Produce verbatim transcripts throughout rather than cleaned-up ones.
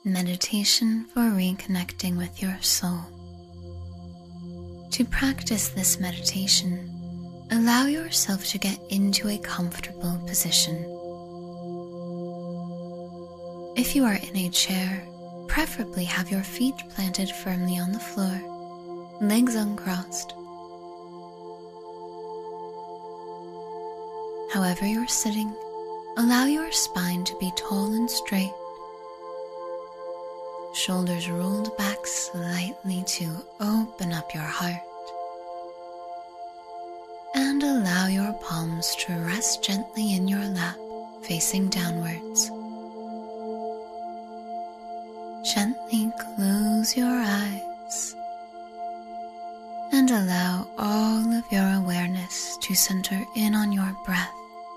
Meditation for reconnecting with your soul. To practice this meditation, allow yourself to get into a comfortable position. If you are in a chair, preferably have your feet planted firmly on the floor, legs uncrossed. However you're sitting, allow your spine to be tall and straight. Shoulders rolled back slightly to open up your heart. And allow your palms to rest gently in your lap, facing downwards. Gently close your eyes and allow all of your awareness to center in on your breath,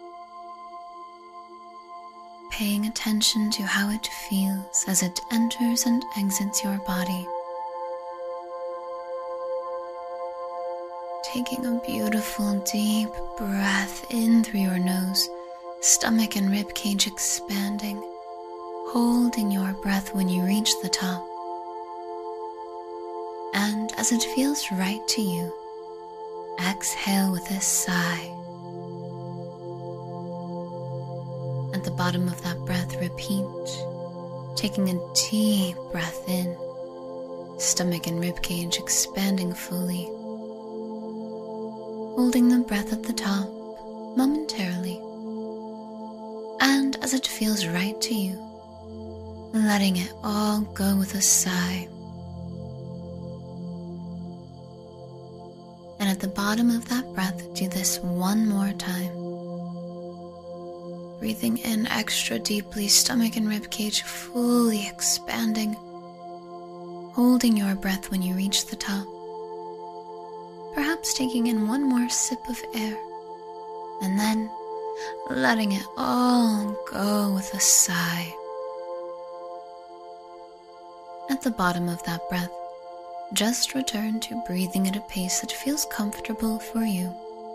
paying attention to how it feels as it enters and exits your body. Taking a beautiful deep breath in through your nose, stomach and rib cage expanding, holding your breath when you reach the top. And as it feels right to you, exhale with a sigh. At the bottom of that breath, repeat, taking a deep breath in, stomach and ribcage expanding fully, holding the breath at the top momentarily, and as it feels right to you, letting it all go with a sigh. And at the bottom of that breath, do this one more time. Breathing in extra deeply, stomach and ribcage fully expanding, holding your breath when you reach the top. Perhaps taking in one more sip of air, and then letting it all go with a sigh. At the bottom of that breath, just return to breathing at a pace that feels comfortable for you.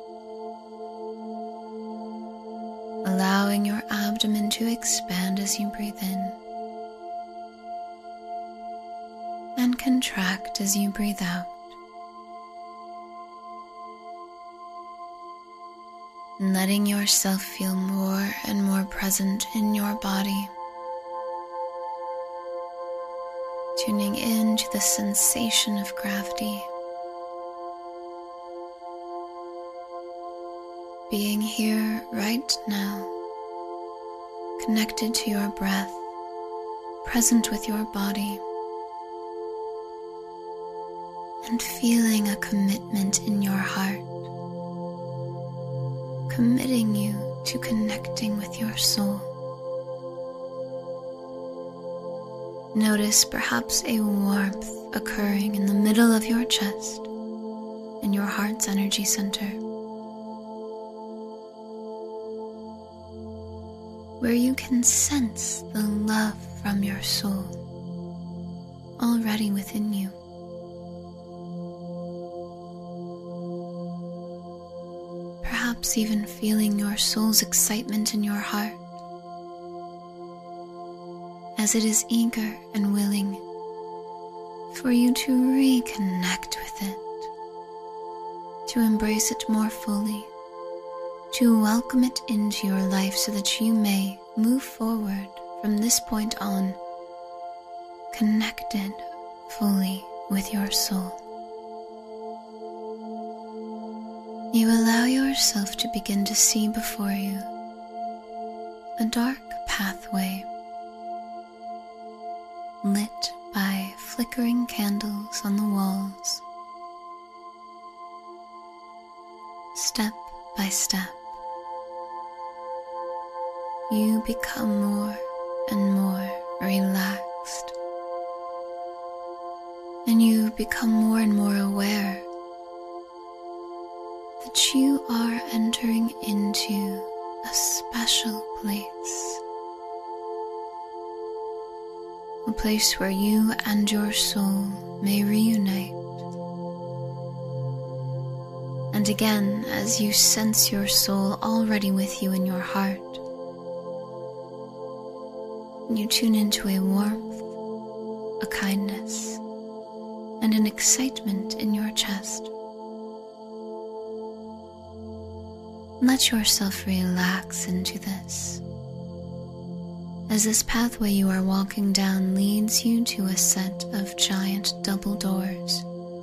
Allowing your abdomen to expand as you breathe in and contract as you breathe out. Letting yourself feel more and more present in your body. Tuning in to the sensation of gravity. Being here right now, connected to your breath, present with your body, and feeling a commitment in your heart, committing you to connecting with your soul. Notice perhaps a warmth occurring in the middle of your chest, in your heart's energy center, where you can sense the love from your soul already within you. Perhaps even feeling your soul's excitement in your heart, as it is eager and willing for you to reconnect with it, to embrace it more fully, to welcome it into your life so that you may move forward from this point on, connected fully with your soul. You allow yourself to begin to see before you a dark pathway lit by flickering candles on the walls. Step by step, you become more and more relaxed, and you become more and more aware that you are entering into a special place. A place where you and your soul may reunite. And again, as you sense your soul already with you in your heart, you tune into a warmth a kindness, and an excitement in your chest. Let yourself relax into this, as this pathway you are walking down leads you to a set of giant double doors.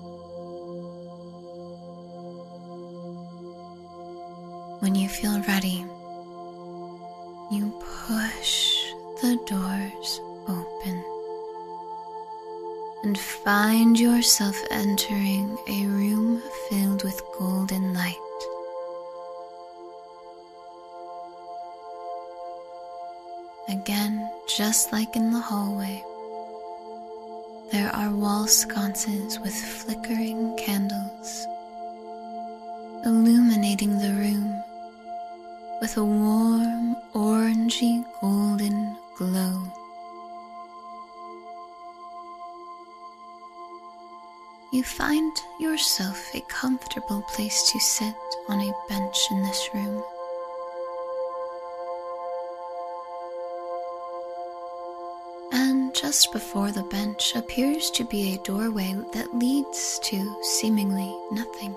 When you feel ready, you push the doors open and find yourself entering a room filled with golden light. Again, just like in the hallway, there are wall sconces with flickering candles, illuminating the room with a warm, orangey golden glow. You find yourself a comfortable place to sit on a bench in this room. And just before the bench appears to be a doorway that leads to seemingly nothing.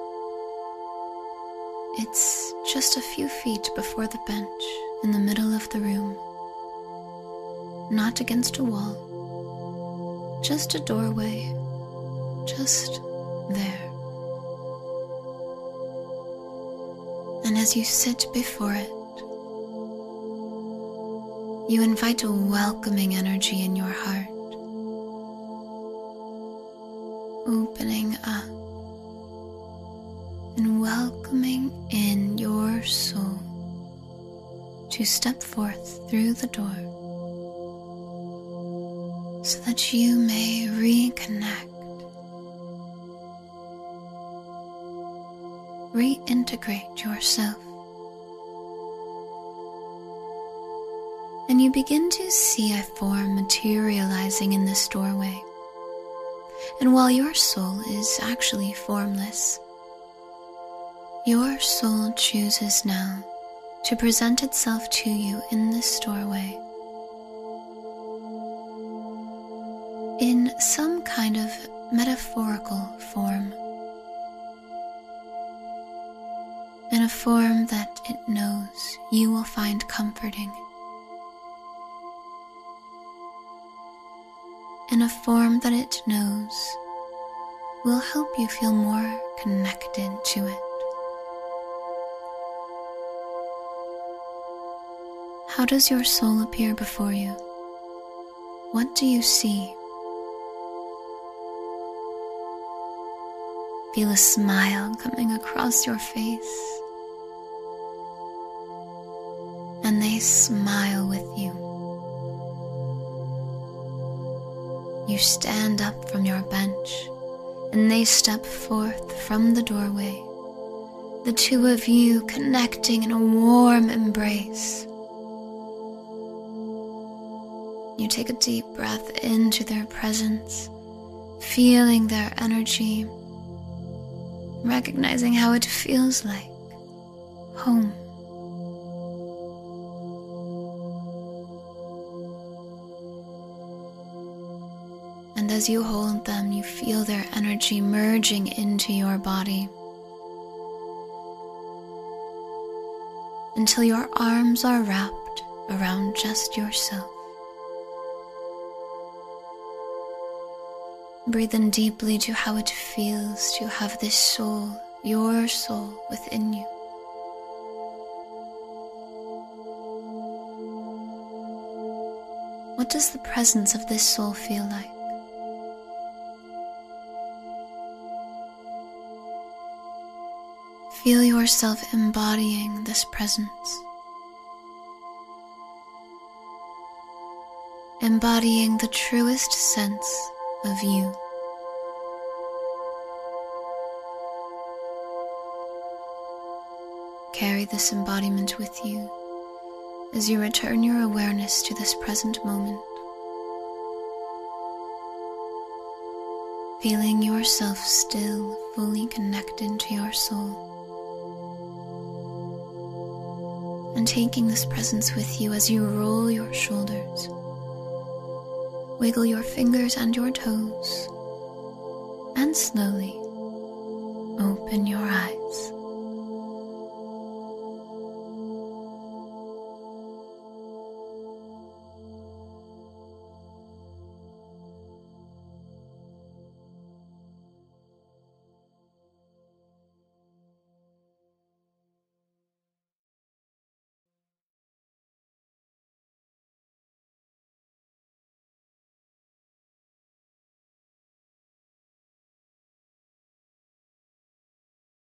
It's just a few feet before the bench in the middle of the room. Not against a wall, just a doorway, just there. And as you sit before it, you invite a welcoming energy in your heart, opening up and welcoming in your soul to step forth through the door so that you may reconnect, reintegrate yourself. And you begin to see a form materializing in this doorway. And while your soul is actually formless, your soul chooses now to present itself to you in this doorway in some kind of metaphorical form, in a form that it knows you will find comforting, in a form that it knows will help you feel more connected to it. How does your soul appear before you? What do you see? Feel a smile coming across your face, and they smile with you. You stand up from your bench, and they step forth from the doorway, the two of you connecting in a warm embrace. You take a deep breath into their presence, feeling their energy, recognizing how it feels like home. And as you hold them, you feel their energy merging into your body until your arms are wrapped around just yourself. Breathe in deeply to how it feels to have this soul, your soul, within you. What does the presence of this soul feel like? Feel yourself embodying this presence, embodying the truest sense of you. Carry this embodiment with you as you return your awareness to this present moment, feeling yourself still fully connected to your soul, and taking this presence with you as you roll your shoulders wiggle your fingers and your toes, and slowly open your eyes.